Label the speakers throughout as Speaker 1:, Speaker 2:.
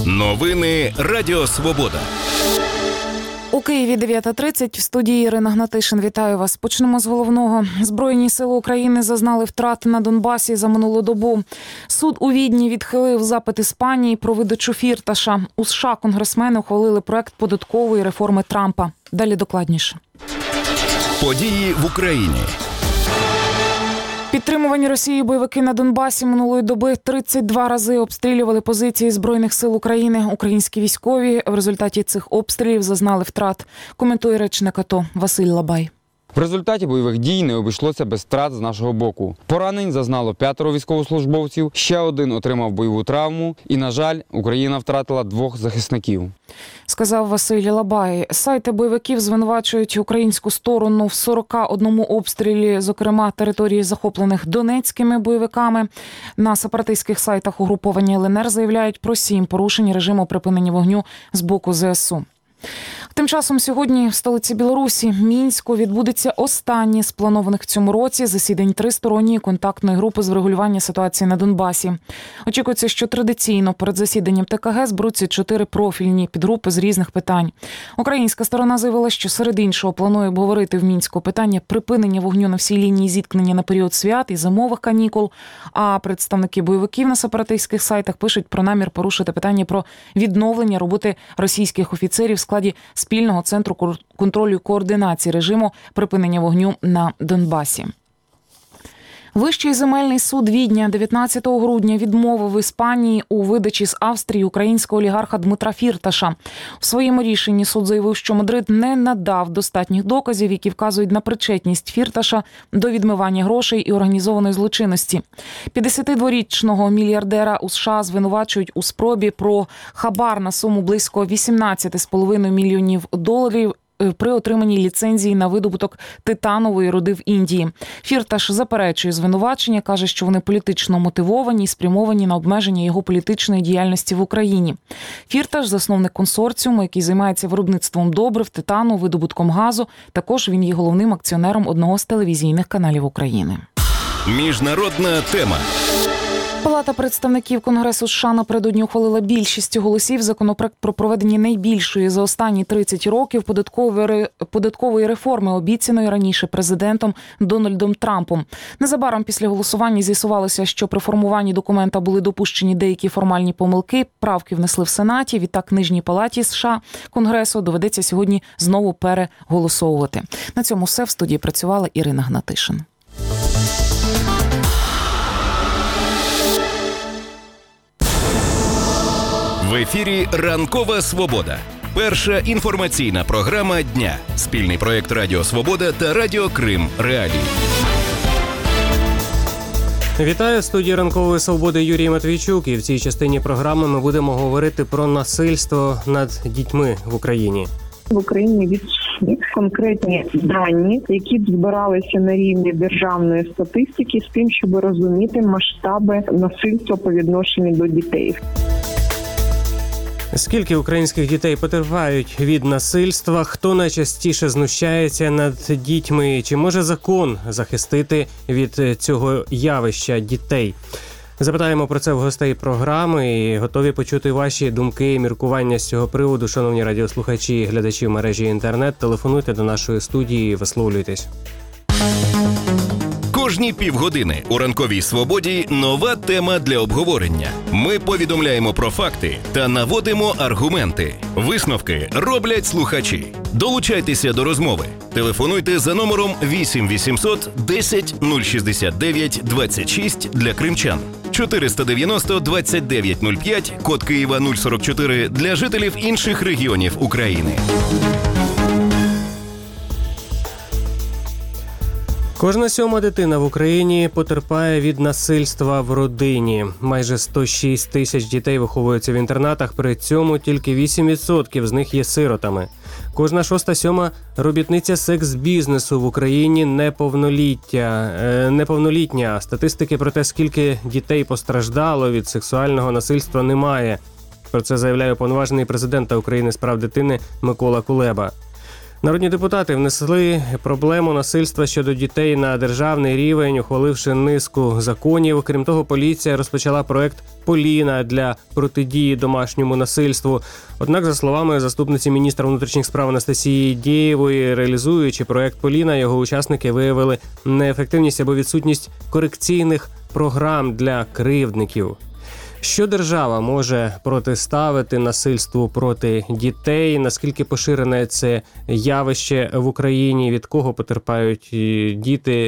Speaker 1: Новини Радіо Свобода.
Speaker 2: У Києві 9:30. В студії Ірина Гнатишин. Вітаю вас. Почнемо з головного. Збройні сили України зазнали втрат на Донбасі за минулу добу. Суд у Відні відхилив запит Іспанії про видачу Фірташа. У США конгресмени ухвалили проект податкової реформи Трампа. Далі докладніше.
Speaker 1: Події в Україні.
Speaker 2: Підтримувані Росією бойовики на Донбасі минулої доби 32 рази обстрілювали позиції Збройних сил України. Українські військові в результаті цих обстрілів зазнали втрат. Коментує речник АТО Василь Лабай.
Speaker 3: В результаті бойових дій не обійшлося без втрат з нашого боку. Поранень зазнало 5 військовослужбовців, ще один отримав бойову травму і, на жаль, Україна втратила 2 захисників.
Speaker 2: Сказав Василь Лабай. Сайти бойовиків звинувачують українську сторону в 41 обстрілі, зокрема території, захоплених донецькими бойовиками. На сепаратистських сайтах угруповання ЛНР заявляють про 7 порушень режиму припинення вогню з боку ЗСУ. Тим часом сьогодні в столиці Білорусі, Мінську, відбудеться останнє з планованих в цьому році засідань тристоронньої контактної групи з врегулювання ситуації на Донбасі. Очікується, що традиційно перед засіданням ТКГ зберуться 4 профільні підгрупи з різних питань. Українська сторона заявила, що серед іншого планує обговорити в Мінську питання припинення вогню на всій лінії зіткнення на період свят і зимових канікул, а представники бойовиків на сепаратистських сайтах пишуть про намір порушити питання про відновлення роботи російських офіцерів в складі спільного центру контролю і координації режиму припинення вогню на Донбасі. Вищий земельний суд Відня 19 грудня відмовив Іспанії у видачі з Австрії українського олігарха Дмитра Фірташа. В своєму рішенні суд заявив, що Мадрид не надав достатніх доказів, які вказують на причетність Фірташа до відмивання грошей і організованої злочинності. 52-річного мільярдера у США звинувачують у спробі про хабар на суму близько $18,5 мільйонів при отриманні ліцензії на видобуток титанової руди в Індії. Фірташ заперечує звинувачення, каже, що вони політично мотивовані і спрямовані на обмеження його політичної діяльності в Україні. Фірташ – засновник консорціуму, який займається виробництвом добрив, титану, видобутком газу. Також він є головним акціонером одного з телевізійних каналів України.
Speaker 1: Міжнародна тема.
Speaker 2: Палата представників Конгресу США напередодні ухвалила більшістю голосів законопроект про проведення найбільшої за останні 30 років податкової реформи, обіцяної раніше президентом Дональдом Трампом. Незабаром після голосування з'ясувалося, що при формуванні документа були допущені деякі формальні помилки, правки внесли в Сенаті, відтак Нижній палаті США Конгресу доведеться сьогодні знову переголосовувати. На цьому все. В студії працювала Ірина Гнатишин.
Speaker 1: В ефірі «Ранкова Свобода». Перша інформаційна програма дня. Спільний проєкт Радіо Свобода та Радіо Крим Реалії.
Speaker 4: Вітаю, в студії «Ранкової Свободи» Юрій Матвійчук. І в цій частині програми ми будемо говорити про насильство над дітьми в Україні.
Speaker 5: В Україні відсутні конкретні дані, які б збиралися на рівні державної статистики з тим, щоб розуміти масштаби насильства по відношенню до дітей.
Speaker 4: Скільки українських дітей потерпають від насильства? Хто найчастіше знущається над дітьми? Чи може закон захистити від цього явища дітей? Запитаємо про це в гостей програми і готові почути ваші думки і міркування з цього приводу. Шановні радіослухачі і глядачі в мережі інтернет, телефонуйте до нашої студії і висловлюйтесь.
Speaker 1: Кожні півгодини у «Ранковій Свободі» нова тема для обговорення. Ми повідомляємо про факти та наводимо аргументи. Висновки роблять слухачі. Долучайтеся до розмови. Телефонуйте за номером 8 800 10 069 26 для кримчан. 490 29 05, код Києва 044 для жителів інших регіонів України.
Speaker 4: Кожна 7-ма дитина в Україні потерпає від насильства в родині. Майже 106 тисяч дітей виховуються в інтернатах, при цьому тільки 8% з них є сиротами. Кожна 6-7 робітниця секс-бізнесу в Україні неповнолітня. Статистики про те, скільки дітей постраждало від сексуального насильства, немає. Про це заявляє уповноважений президента України з прав дитини Микола Кулеба. Народні депутати внесли проблему насильства щодо дітей на державний рівень, ухваливши низку законів. Крім того, поліція розпочала проект «Поліна» для протидії домашньому насильству. Однак, за словами заступниці міністра внутрішніх справ Анастасії Дєєвої, реалізуючи проект «Поліна», його учасники виявили неефективність або відсутність корекційних програм для кривдників. Що держава може протиставити насильству проти дітей? Наскільки поширене це явище в Україні? Від кого потерпають діти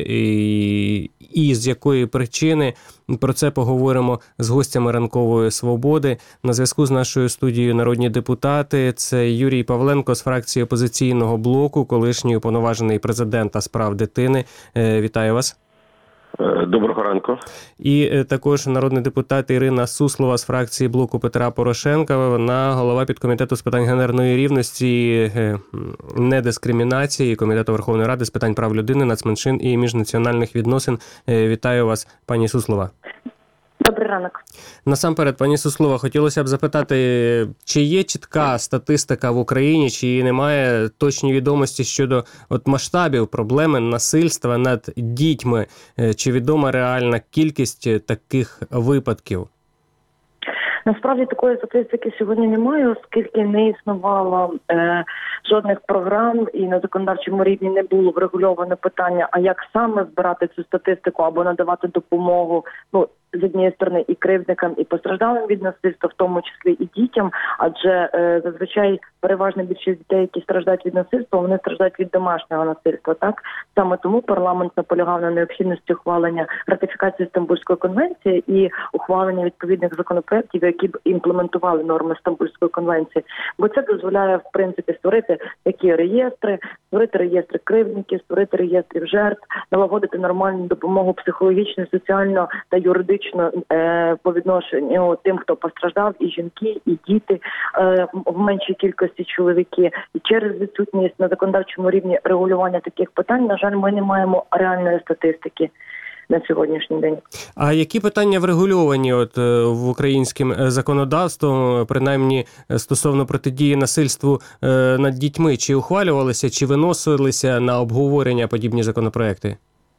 Speaker 4: і з якої причини? Про це поговоримо з гостями «Ранкової свободи». На зв'язку з нашою студією народні депутати. Це Юрій Павленко з фракції «Опозиційного блоку», колишній уповноважений президента з прав дитини. Вітаю вас.
Speaker 6: Доброго ранку.
Speaker 4: І також народний депутат Ірина Суслова з фракції блоку Петра Порошенка. Вона голова підкомітету з питань гендерної рівності, недискримінації Комітету Верховної Ради з питань прав людини, нацменшин і міжнаціональних відносин. Вітаю вас, пані Суслова.
Speaker 7: Добрий ранок.
Speaker 4: Насамперед, пані Суслова, хотілося б запитати, чи є чітка статистика в Україні, чи немає точні відомості щодо масштабів проблеми насильства над дітьми? Чи відома реальна кількість таких випадків?
Speaker 7: Насправді такої статистики сьогодні немає, оскільки не існувало жодних програм і на законодавчому рівні не було врегульовано питання, а як саме збирати цю статистику або надавати допомогу, з однієї сторони і кривдникам, і постраждалим від насильства, в тому числі і дітям, адже зазвичай переважна більшість дітей, які страждають від насильства, вони страждають від домашнього насильства. Так саме тому парламент наполягав на необхідності ухвалення ратифікації Стамбульської конвенції і ухвалення відповідних законопроєктів, які б імплементували норми Стамбульської конвенції. Бо це дозволяє, в принципі, створити такі реєстри, створити реєстри кривдників, створити реєстрів жертв, налагодити нормальну допомогу психологічно, соціально та юридично по відношенню тим, хто постраждав, і жінки, і діти в меншій кількості чоловіки. І через відсутність на законодавчому рівні регулювання таких питань, на жаль, ми не маємо реальної статистики на сьогоднішній день.
Speaker 4: А які питання врегульовані в українським законодавством, принаймні стосовно протидії насильству над дітьми? Чи ухвалювалися, чи виносилися на обговорення подібні законопроекти?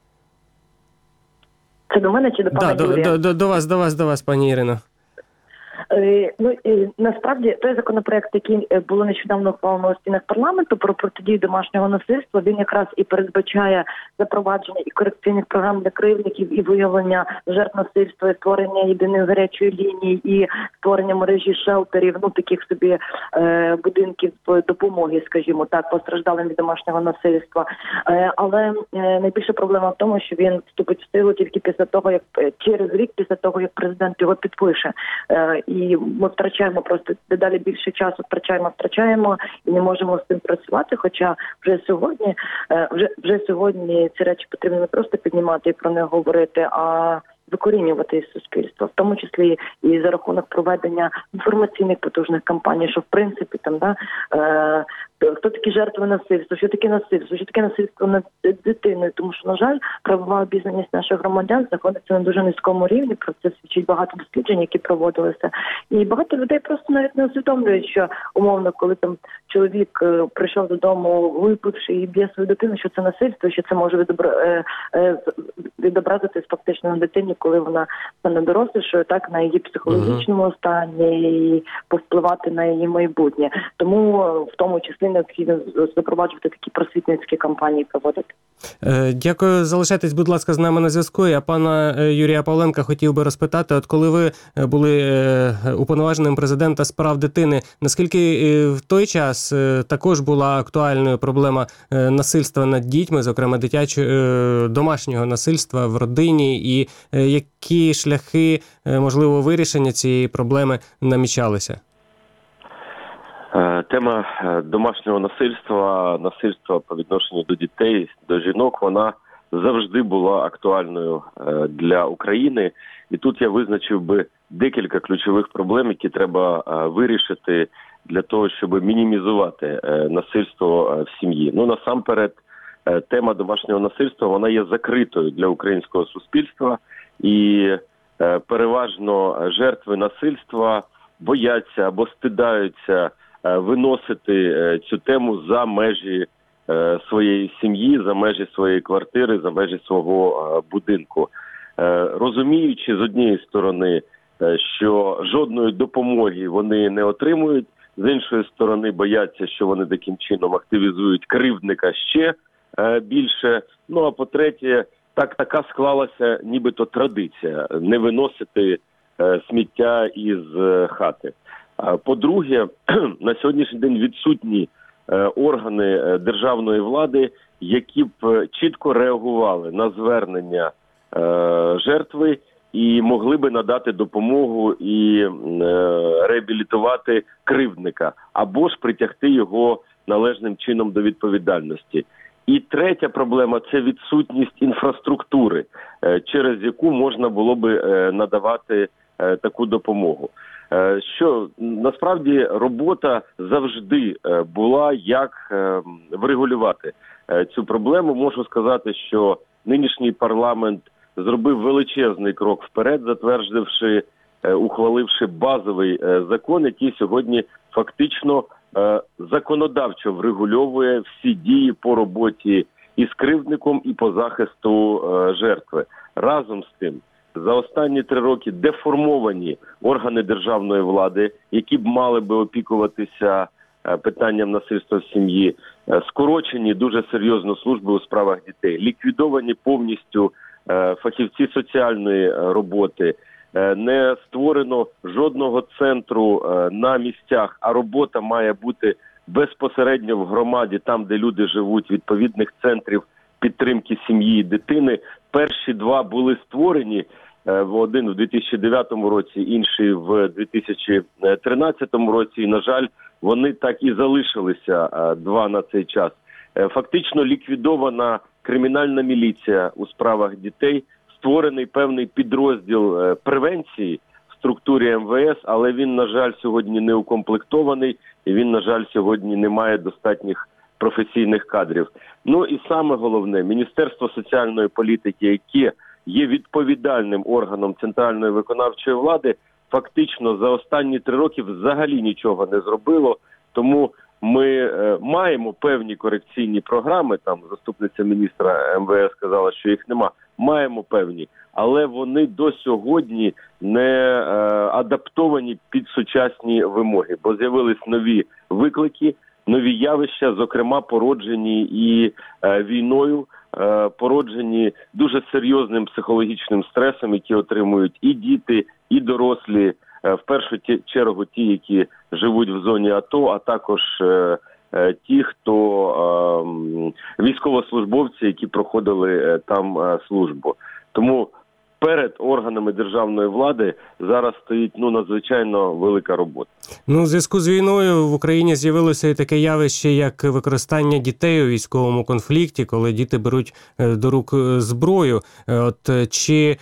Speaker 7: Це до мене чи до пана Юрія?
Speaker 4: До вас, пані Ірино.
Speaker 7: Насправді той законопроект, який було нещодавно ухвалено у стінах парламенту про протидію домашнього насильства, він якраз і передбачає запровадження і корекційних програм для кривдників, і виявлення жертв насильства, і створення єдиної гарячої лінії, і створення мережі шелтерів, таких собі будинків допомоги, скажімо так, постраждалим від домашнього насильства. Але найбільша проблема в тому, що він вступить в силу тільки після того, як через рік після того, як президент його підпише. І ми втрачаємо просто дедалі більше часу, втрачаємо і не можемо з цим працювати. Хоча вже сьогодні ці речі потрібно не просто піднімати і про них говорити, а викорінювати із суспільства, в тому числі і за рахунок проведення інформаційних потужних кампаній, що в принципі хто такі жертви насильства, що таке насильство над дитиною, тому що, на жаль, правова обізнаність наших громадян знаходиться на дуже низькому рівні, про це свідчить багато досліджень, які проводилися. І багато людей просто навіть не усвідомлюють, що умовно, коли чоловік прийшов додому, випивши і б'є свою дитину, що це насильство, що це може відобразитись фактично на дитині, коли вона стане дорослішою, так, на її психологічному стані і повпливати на її майбутнє. Тому в тому числі необхідно запроваджувати такі просвітницькі кампанії проводити.
Speaker 4: Дякую. Залишайтесь, будь ласка, з нами на зв'язку. Я пана Юрія Павленка хотів би розпитати, коли ви були уповноваженим президента з прав дитини, наскільки в той час також була актуальною проблема насильства над дітьми, зокрема домашнього насильства в родині, і які шляхи, можливо, вирішення цієї проблеми намічалися?
Speaker 6: Тема домашнього насильства по відношенню до дітей, до жінок, вона завжди була актуальною для України. І тут я визначив би декілька ключових проблем, які треба вирішити для того, щоб мінімізувати насильство в сім'ї. Насамперед, тема домашнього насильства, вона є закритою для українського суспільства, і переважно жертви насильства бояться або стидаються виносити цю тему за межі своєї сім'ї, за межі своєї квартири, за межі свого будинку. Розуміючи з однієї сторони, що жодної допомоги вони не отримують, з іншої сторони бояться, що вони таким чином активізують кривдника ще більше. Ну а по-третє, така склалася нібито традиція не виносити сміття із хати. По-друге, на сьогоднішній день відсутні органи державної влади, які б чітко реагували на звернення жертви і могли би надати допомогу і реабілітувати кривдника, або ж притягти його належним чином до відповідальності. І третя проблема – це відсутність інфраструктури, через яку можна було би надавати таку допомогу. Що насправді робота завжди була, як врегулювати цю проблему. Можу сказати, що нинішній парламент зробив величезний крок вперед, затвердивши, ухваливши базовий закон, який сьогодні фактично законодавчо врегульовує всі дії по роботі із кривдником і по захисту жертви. Разом з тим, за останні 3 роки деформовані органи державної влади, які б мали би опікуватися питанням насильства в сім'ї, скорочені дуже серйозно служби у справах дітей, ліквідовані повністю фахівці соціальної роботи, не створено жодного центру на місцях, а робота має бути безпосередньо в громаді, там, де люди живуть, відповідних центрів підтримки сім'ї і дитини. Перші 2 були створені, один в 2009 році, інший в 2013 році, і, на жаль, вони так і залишилися 2 на цей час. Фактично ліквідована кримінальна міліція у справах дітей, створений певний підрозділ превенції в структурі МВС, але він, на жаль, сьогодні не укомплектований, і він, на жаль, сьогодні не має достатніх професійних кадрів. Ну і саме головне, Міністерство соціальної політики, яке є відповідальним органом центральної виконавчої влади, фактично за останні 3 роки взагалі нічого не зробило, тому ми маємо певні корекційні програми, там заступниця міністра МВС сказала, що їх нема, маємо певні, але вони до сьогодні не адаптовані під сучасні вимоги, бо з'явились нові виклики, нові явища, зокрема породжені і війною, породжені дуже серйозним психологічним стресом, який отримують і діти, і дорослі, в першу чергу ті, які живуть в зоні АТО, а також ті, хто військовослужбовці, які проходили там службу. Тому перед органами державної влади зараз стоїть надзвичайно велика робота.
Speaker 4: У зв'язку з війною в Україні з'явилося і таке явище, як використання дітей у військовому конфлікті, коли діти беруть до рук зброю. Чи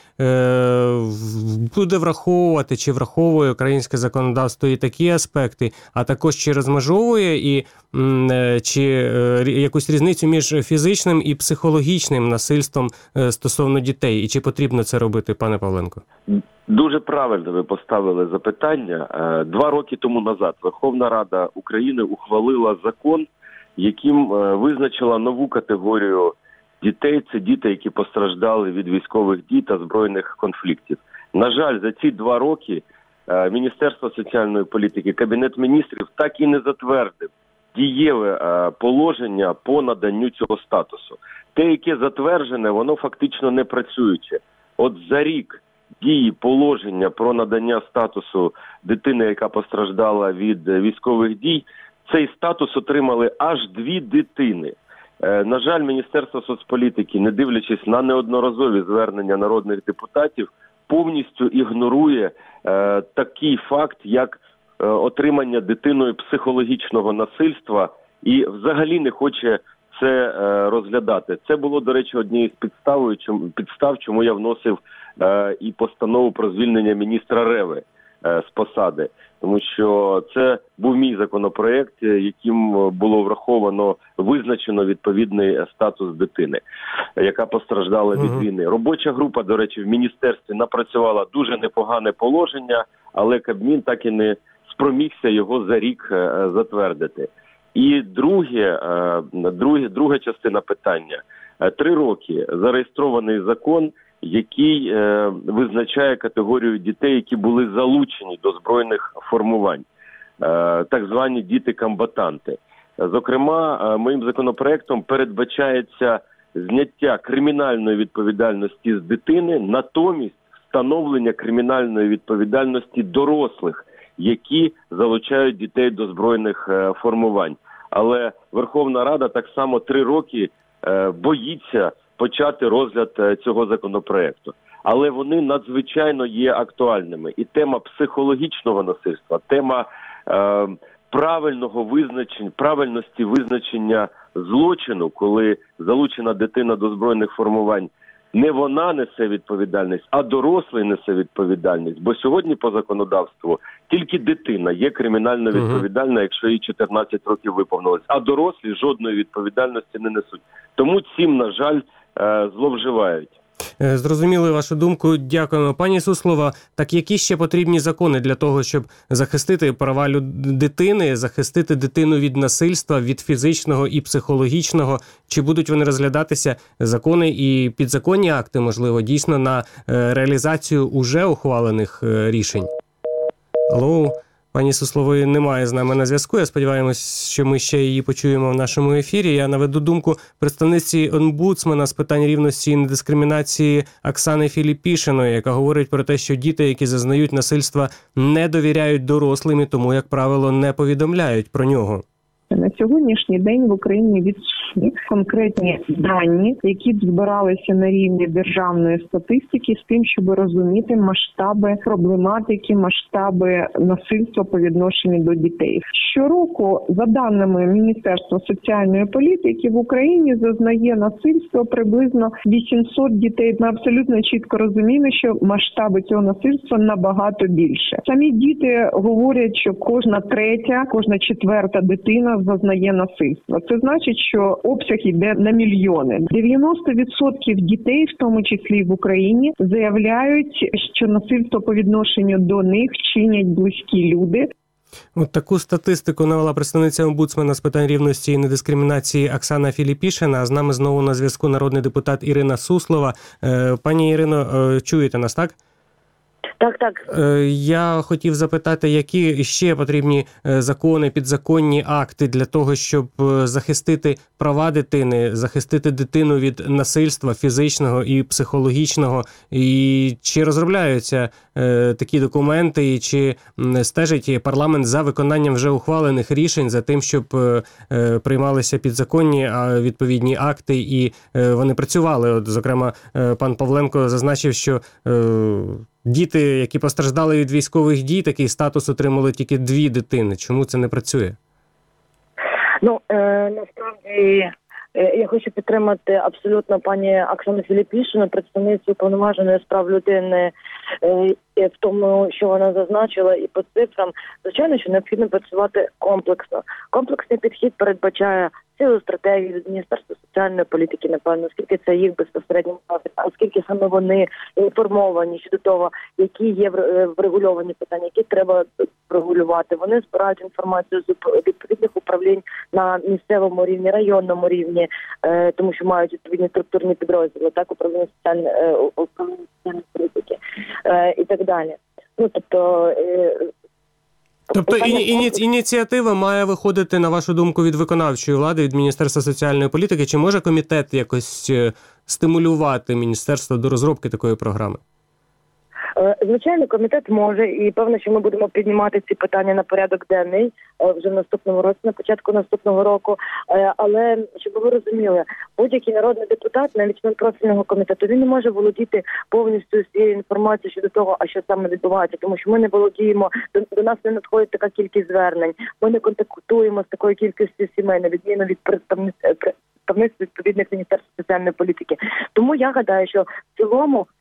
Speaker 4: буде враховувати, чи враховує українське законодавство і такі аспекти, а також чи розмежовує і чи якусь різницю між фізичним і психологічним насильством стосовно дітей? І чи потрібно це робити, пане Павленко?
Speaker 6: Дуже правильно ви поставили запитання. 2 роки тому назад Верховна Рада України ухвалила закон, яким визначила нову категорію дітей. Це діти, які постраждали від військових дій та збройних конфліктів. На жаль, за ці 2 роки Міністерство соціальної політики, Кабінет міністрів так і не затвердив дієве положення по наданню цього статусу. Те, яке затверджене, воно фактично не працююче. От за рік дії положення про надання статусу дитини, яка постраждала від військових дій, цей статус отримали аж 2 дитини. На жаль, Міністерство соцполітики, не дивлячись на неодноразові звернення народних депутатів, повністю ігнорує такий факт, як отримання дитиною психологічного насильства і взагалі не хоче це розглядати. Це було, до речі, однією з підстав, чому я вносив і постанову про звільнення міністра Реви з посади. Тому що це був мій законопроект, яким було визначено відповідний статус дитини, яка постраждала від війни. Робоча група, до речі, в міністерстві напрацювала дуже непогане положення, але Кабмін так і не спромігся його за рік затвердити. І друга частина питання. 3 роки зареєстрований закон, який визначає категорію дітей, які були залучені до збройних формувань, так звані діти-комбатанти. Зокрема, моїм законопроектом передбачається зняття кримінальної відповідальності з дитини, натомість встановлення кримінальної відповідальності дорослих, які залучають дітей до збройних формувань. Але Верховна Рада так само 3 роки боїться почати розгляд цього законопроекту. Але вони надзвичайно є актуальними. І тема психологічного насильства, тема правильності визначення злочину, коли залучена дитина до збройних формувань, не вона несе відповідальність, а дорослий несе відповідальність. Бо сьогодні по законодавству тільки дитина є кримінально відповідальна, якщо їй 14 років виповнилось, а дорослі жодної відповідальності не несуть. Тому цим, на жаль, зловживають.
Speaker 4: Зрозуміли вашу думку. Дякуємо. Пані Суслова, так які ще потрібні закони для того, щоб захистити права дитини, захистити дитину від насильства, від фізичного і психологічного? Чи будуть вони розглядатися, закони і підзаконні акти, можливо, дійсно на реалізацію уже ухвалених рішень? Алло, пані Суслової немає з нами на зв'язку. Я сподіваємось, що ми ще її почуємо в нашому ефірі. Я наведу думку представниці омбудсмена з питань рівності і недискримінації Оксани Філіпішиної, яка говорить про те, що діти, які зазнають насильства, не довіряють дорослим і тому, як правило, не повідомляють про нього.
Speaker 5: На сьогоднішній день в Україні відсутні конкретні дані, які б збиралися на рівні державної статистики з тим, щоб розуміти масштаби проблематики, масштаби насильства по відношенню до дітей. Щороку, за даними Міністерства соціальної політики, в Україні зазнає насильство приблизно 800 дітей. Ми абсолютно чітко розуміємо, що масштаби цього насильства набагато більше. Самі діти говорять, що кожна третя, кожна четверта дитина зазнає насильства. Це значить, що обсяг йде на мільйони. 90% дітей, в тому числі в Україні, заявляють, що насильство по відношенню до них чинять близькі люди.
Speaker 4: От таку статистику навела представниця омбудсмена з питань рівності і недискримінації Оксана Філіпішина. А з нами знову на зв'язку народний депутат Ірина Суслова. Пані Ірино, чуєте нас, так?
Speaker 7: Так.
Speaker 4: Я хотів запитати, які ще потрібні закони, підзаконні акти для того, щоб захистити права дитини, захистити дитину від насильства фізичного і психологічного. І чи розробляються такі документи, і чи стежить парламент за виконанням вже ухвалених рішень, за тим, щоб приймалися підзаконні відповідні акти, і вони працювали. От, зокрема, пан Павленко зазначив, що діти, які постраждали від військових дій, такий статус отримали тільки 2 дитини. Чому це не працює?
Speaker 7: Насправді, я хочу підтримати абсолютно пані Оксану Філіпішину, представницю Уповноваженої з прав людини, в тому, що вона зазначила, і по цифрам. Звичайно, що необхідно працювати комплексно. Комплексний підхід передбачає цілу стратегію від Міністерства соціальної політики, напевно, оскільки це їх безпосередньо, оскільки саме вони інформовані щодо того, які є врегульовані питання, які треба регулювати. Вони збирають інформацію з відповідних управлінь на місцевому рівні, районному рівні, тому що мають відповідні структурні підрозділи, так, управління соціальної політики і так далі.
Speaker 4: Тобто ініціатива має виходити, на вашу думку, від виконавчої влади, від Міністерства соціальної політики. Чи може комітет якось стимулювати міністерство до розробки такої програми?
Speaker 7: Звичайно, комітет може, і певно, що ми будемо піднімати ці питання на порядок денний вже в наступному році, на початку наступного року. Але, щоб ви розуміли, будь-який народний депутат, навіть член профільного комітету, він не може володіти повністю всією інформацією щодо того, а що саме відбувається, тому що ми не володіємо, до нас не надходить така кількість звернень, ми не контактуємо з такою кількістю сімей, на відміну від представництв відповідних Міністерств соціальної політики. Тому я гадаю, що в цілому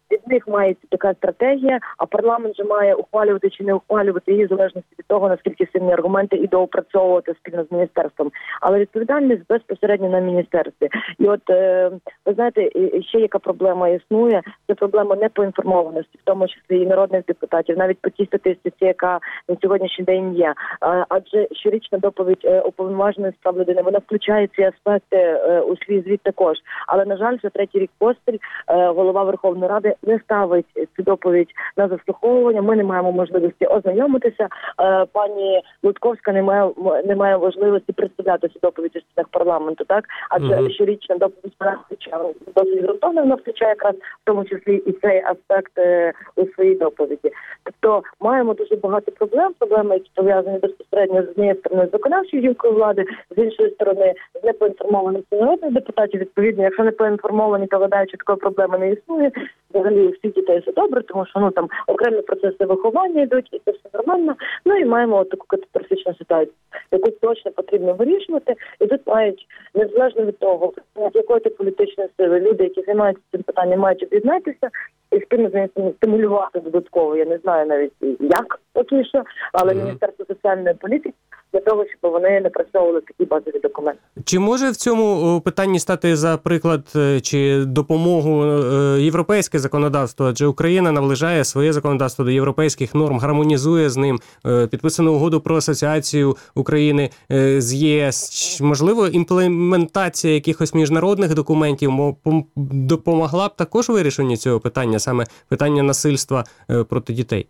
Speaker 7: від них має така стратегія, а парламент же має ухвалювати чи не ухвалювати її в залежності від того, наскільки сильні аргументи, і доопрацьовувати спільно з міністерством. Але відповідальність безпосередньо на міністерстві. І от, ви знаєте, ще яка проблема існує, це проблема непоінформованості, в тому числі і народних депутатів, навіть по тій статистиці, яка на сьогоднішній день є. Адже щорічна доповідь Уповноваженої з прав людини, вона включає ці аспекти у свій звіт також. Але, на жаль, вже третій рік поспіль голова Верховної Ради не ставить цю доповідь на заслуховування. Ми не маємо можливості ознайомитися. Пані Лутковська не має можливості представляти цю доповідь у стінах парламенту, так? Адже щорічна доповідь вона включає досить ґрунтовно, вона включає якраз в тому числі і цей аспект у своїй доповіді. Тобто маємо дуже багато проблеми, які пов'язані безпосередньо з однієї сторони з виконавчою гілкою влади, з іншої сторони з непоінформованістю народних депутатів. Відповідно, якщо не поінформовані, то гадають, що такої проблеми не існує. Взагалі у всіх дітей все добре, тому що там окремі процеси виховання йдуть, і це все нормально. Ну і маємо таку катастрофічну ситуацію, яку точно потрібно вирішувати. І тут мають, незалежно від того, з якої ти політичної сили, люди, які займаються цим питанням, мають об'єднатися і спільно з ними стимулювати додатково. Я не знаю навіть як поки що, але Міністерство соціальної політики для того, щоб вони напрацьовували такі базові документи.
Speaker 4: Чи може в цьому питанні стати за приклад чи допомогу європейське законодавство? Адже Україна наближає своє законодавство до європейських норм, гармонізує з ним, підписано угоду про асоціацію України з ЄС. Можливо, імплементація якихось міжнародних документів допомогла б також вирішенню цього питання, саме питання насильства проти дітей?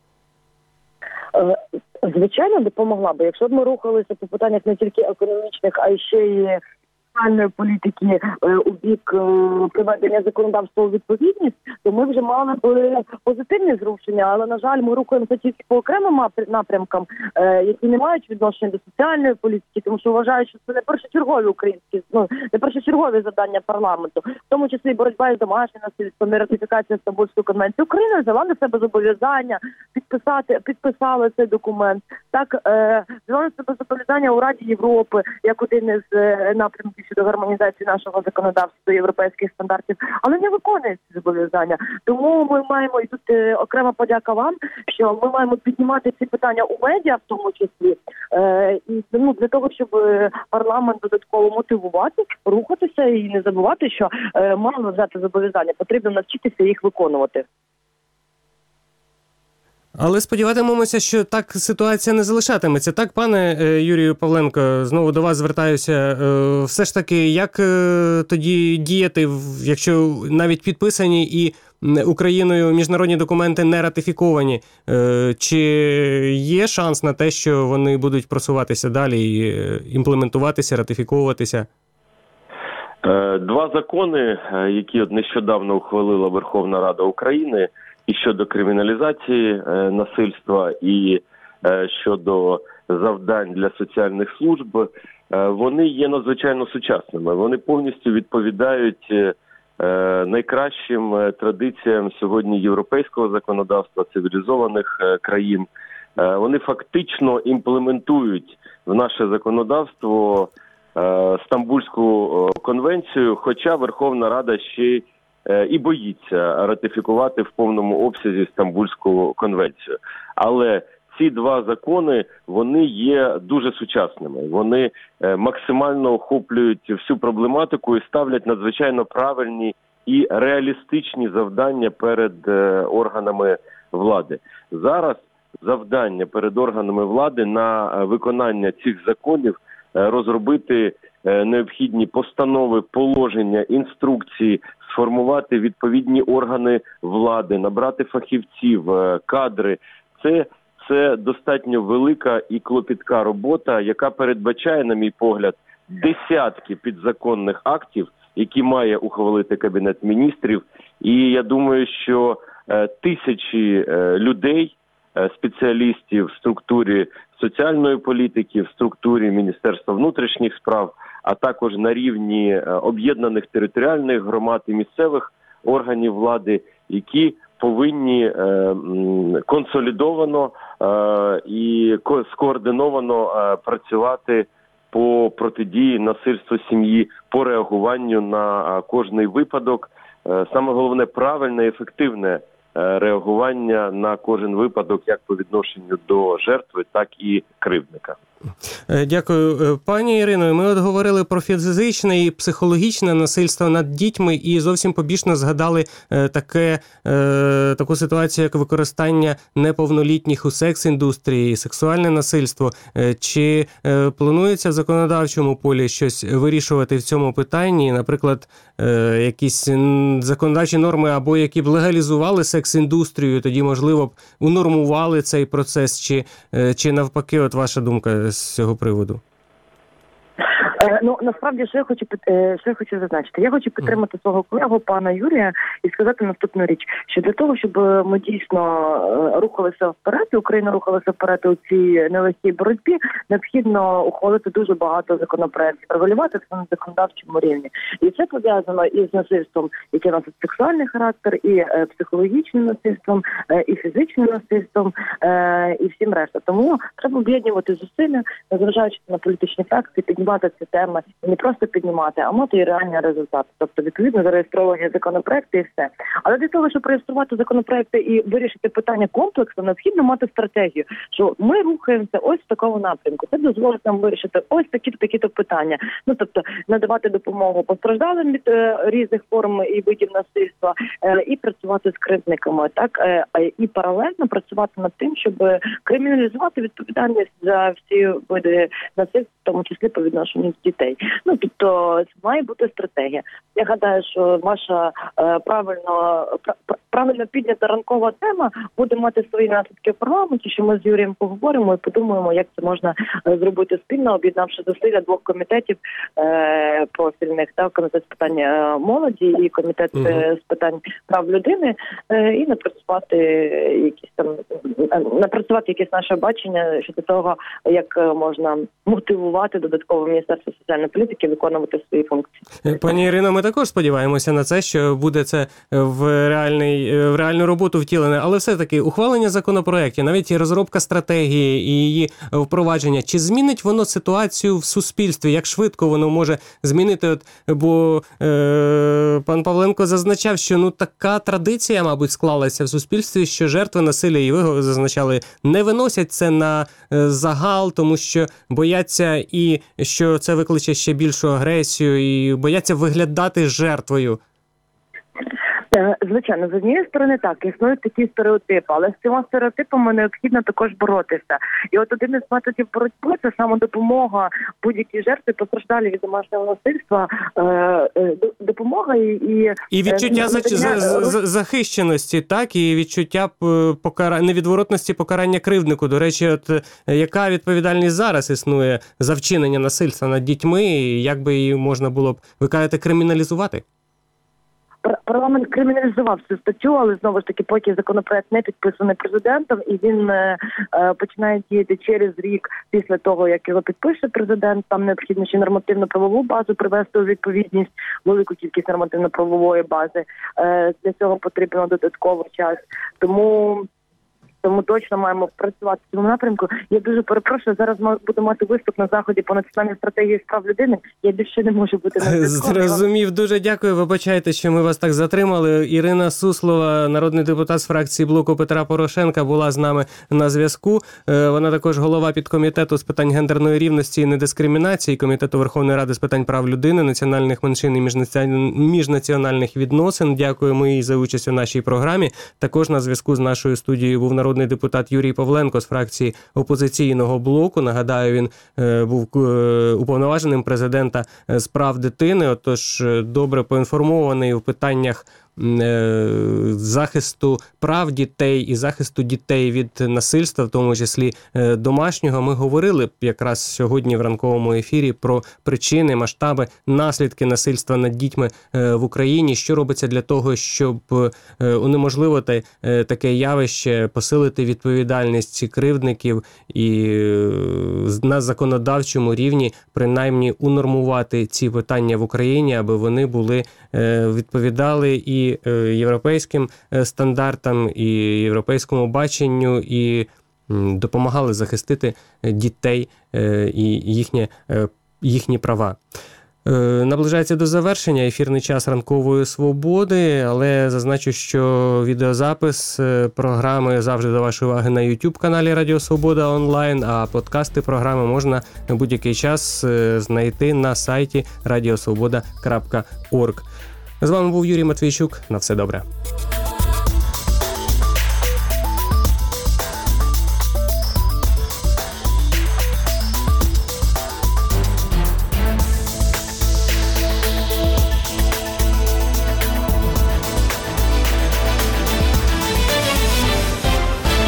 Speaker 7: Звичайно, допомогла би. Якщо б ми рухалися по питаннях не тільки економічних, а й ще й соціальної політики у бік приведення законодавства у відповідність, то ми вже мали б позитивні зрушення. Але, на жаль, ми рухаємося тільки по окремим напрямкам, які не мають відношення до соціальної політики, тому що вважають, що це не першочергові українські, не першочергові завдання парламенту, в тому числі боротьба із домашнім насильством, ратифікація Стамбульської конвенції. Україна взяла на себе зобов'язання підписала цей документ. Так, взяла на себе зобов'язання у Раді Європи, як один із напрямків щодо гармонізації нашого законодавства до європейських стандартів, але не виконує ці зобов'язання. Тому ми маємо, і тут окрема подяка вам, що ми маємо піднімати ці питання у медіа, в тому числі, і для того, щоб парламент додатково мотивувати, рухатися і не забувати, що мало взяти зобов'язання, потрібно навчитися їх виконувати.
Speaker 4: Але сподіватимемося, що так ситуація не залишатиметься. Так, пане Юрію Павленко, знову до вас звертаюся. Все ж таки, як тоді діяти, якщо навіть підписані і Україною міжнародні документи не ратифіковані? Чи є шанс на те, що вони будуть просуватися далі і імплементуватися, ратифіковуватися?
Speaker 6: Два закони, які нещодавно ухвалила Верховна Рада України, і щодо криміналізації насильства, і щодо завдань для соціальних служб, вони є надзвичайно сучасними. Вони повністю відповідають найкращим традиціям сьогодні європейського законодавства, цивілізованих країн. Вони фактично імплементують в наше законодавство Стамбульську конвенцію, хоча Верховна Рада ще і боїться ратифікувати в повному обсязі Стамбульську конвенцію. Але ці два закони, вони є дуже сучасними. Вони максимально охоплюють всю проблематику і ставлять надзвичайно правильні і реалістичні завдання перед органами влади. Зараз завдання перед органами влади на виконання цих законів розробити необхідні постанови, положення, інструкції, сформувати відповідні органи влади, набрати фахівців, кадри. Це достатньо велика і клопітка робота, яка передбачає, на мій погляд, десятки підзаконних актів, які має ухвалити Кабінет міністрів. І я думаю, що тисячі людей, спеціалістів в структурі соціальної політики, в структурі Міністерства внутрішніх справ, а також на рівні об'єднаних територіальних громад і місцевих органів влади, які повинні консолідовано і скоординовано працювати по протидії насильству сім'ї, по реагуванню на кожний випадок, саме головне правильне і ефективне реагування на кожен випадок, як по відношенню до жертви, так і кривдника.
Speaker 4: Дякую. Пані Ірино, ми от говорили про фізичне і психологічне насильство над дітьми і зовсім побічно згадали таку ситуацію, як використання неповнолітніх у секс-індустрії, сексуальне насильство. Чи планується в законодавчому полі щось вирішувати в цьому питанні? Наприклад, якісь законодавчі норми або які б легалізували секс-індустрію, тоді, можливо, б унормували цей процес, чи навпаки, от ваша думка з цього приводу?
Speaker 7: Насправді, що я хочу зазначити. Я хочу підтримати свого колегу, пана Юрія, і сказати наступну річ, що для того, щоб ми дійсно рухалися вперед, і Україна рухалася вперед у цій нелегкій боротьбі, необхідно ухвалити дуже багато законопроєктів, регулювати це на законодавчому рівні. І це пов'язано із насильством, яке носить сексуальний характер, і психологічним насильством, і фізичним насильством, і всім решта. Тому треба об'єднувати зусилля, незважаючи на політичні фракції, піднімати ці теми, і не просто піднімати, а мати і реальні результати. Тобто, відповідно, зареєстровані законопроекти і все. Але для того, щоб реєструвати законопроекти і вирішити питання комплексно, необхідно мати стратегію, що ми рухаємося ось в такому напрямку. Це дозволить нам вирішити ось такі-то питання. Тобто, надавати допомогу постраждалим від різних форм і видів насильства, і працювати з кривдниками, так? І паралельно працювати над тим, щоб криміналізувати відповідальність за всі види насильства, в тому числі по відношенню до дітей. Тобто, це має бути стратегія. Я гадаю, що ваша правильно піднята ранкова тема буде мати свої наслідки в парламенті, що ми з Юрієм поговоримо і подумаємо, як це можна зробити спільно, об'єднавши зусилля двох комітетів профільних, так, комітет з питань молоді і комітет з питань прав людини, і напрацювати якесь наше бачення щодо того, як можна мотивувати додатково Міністерство соціальної політики виконувати свої функції.
Speaker 4: Пані Ірино, ми також сподіваємося на це, що буде це в реальну роботу втілене, але все-таки ухвалення законопроєктів, навіть і розробка стратегії і її впровадження, чи змінить воно ситуацію в суспільстві? Як швидко воно може змінити? Бо пан Павленко зазначав, що така традиція, мабуть, склалася в суспільстві, що жертви насилля, і ви зазначали, не виносять це на загал, тому що бояться і що це викличе ще більшу агресію, і бояться виглядати жертвою.
Speaker 7: Звичайно, з однієї сторони так, існують такі стереотипи, але з цими стереотипами необхідно також боротися. І от один із методів боротьби – це самодопомога будь-якій жертві, постраждалі від домашнього насильства, допомога і
Speaker 4: відчуття захищеності, так, і відчуття невідворотності покарання кривднику. До речі, от яка відповідальність зараз існує за вчинення насильства над дітьми, і як би її можна було б, ви кажете, криміналізувати?
Speaker 7: Парламент криміналізував цю статтю, але знову ж таки, поки законопроект не підписаний президентом, і він починає діяти через рік після того, як його підпише президент. Там необхідно ще нормативно-правову базу привести у відповідність, велику кількість нормативно-правової бази. Для цього потрібно додатковий час. Тому точно маємо працювати в цьому напрямку. Я дуже перепрошую, зараз буду мати виступ на заході по національній стратегії з прав людини. Я більше не можу бути на зв'язку.
Speaker 4: Зрозумів, дуже дякую. Вибачайте, що ми вас так затримали. Ірина Суслова, народний депутат з фракції Блоку Петра Порошенка, була з нами на зв'язку. Вона також голова підкомітету з питань гендерної рівності і недискримінації Комітету Верховної Ради з питань прав людини, національних меншин і міжнаціональних відносин. Дякуємо їй за участь у нашій програмі. Також на зв'язку з нашою студією був народний депутат Юрій Павленко з фракції опозиційного блоку. Нагадаю, він був уповноваженим президента з прав дитини, отож добре поінформований у питаннях захисту прав дітей і захисту дітей від насильства, в тому числі домашнього. Ми говорили якраз сьогодні в ранковому ефірі про причини, масштаби, наслідки насильства над дітьми в Україні, що робиться для того, щоб унеможливити таке явище, посилити відповідальність кривдників і на законодавчому рівні принаймні унормувати ці питання в Україні, аби вони відповідали і європейським стандартам, і європейському баченню, і допомагали захистити дітей і їхні права. Наближається до завершення ефірний час ранкової свободи, але зазначу, що відеозапис програми завжди до вашої уваги на YouTube-каналі Радіо Свобода онлайн, а подкасти програми можна в будь-який час знайти на сайті radiosvoboda.org. З вами був Юрій Матвійчук. На все добре.